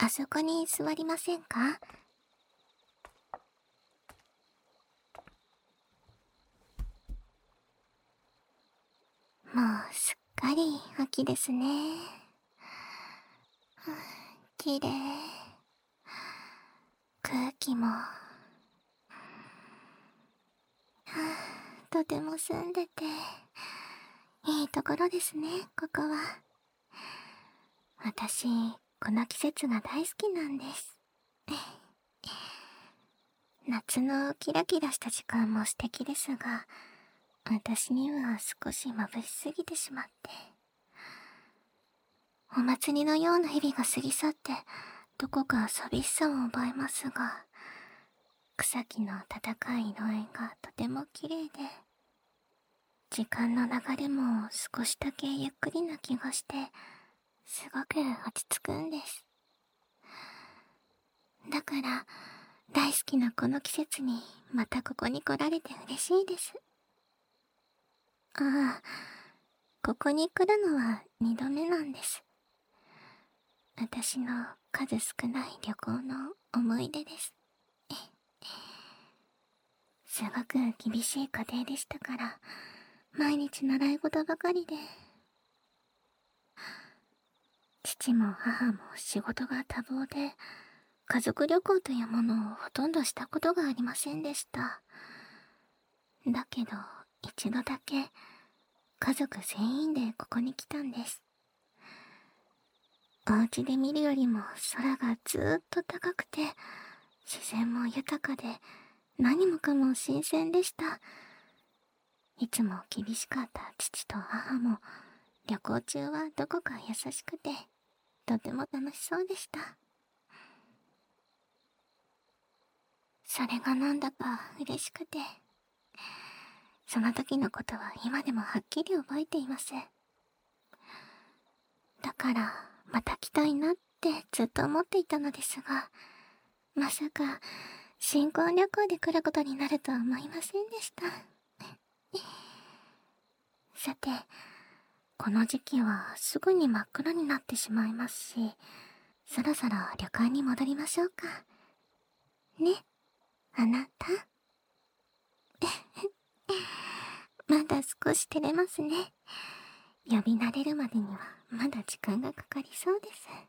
あそこに座りませんか？もうすっかり秋ですね。きれい。空気も、とても澄んでて、いいところですね、ここは。私、この季節が大好きなんです。夏のキラキラした時間も素敵ですが、私には少し眩しすぎてしまって。お祭りのような日々が過ぎ去って、どこか寂しさを覚えますが、草木の温かい色合いがとても綺麗で、時間の流れも少しだけゆっくりな気がして、すごく落ち着くんです。だから、大好きなこの季節にまたここに来られて嬉しいです。ああ、ここに来るのは2度目なんです。私の数少ない旅行の思い出です。すごく厳しい家庭でしたから、毎日習い事ばかりで。父も母も仕事が多忙で、家族旅行というものをほとんどしたことがありませんでした。だけど、一度だけ、家族全員でここに来たんです。お家で見るよりも空がずーっと高くて、自然も豊かで、何もかも新鮮でした。いつも厳しかった父と母も、旅行中はどこか優しくて、とても楽しそうでした。それがなんだか嬉しくて、その時のことは今でもはっきり覚えています。だから、また来たいなってずっと思っていたのですが、まさか、新婚旅行で来ることになるとは思いませんでした。さて、この時期はすぐに真っ暗になってしまいますし、そろそろ旅館に戻りましょうか。ね、あなた。まだ少し照れますね。呼び慣れるまでにはまだ時間がかかりそうです。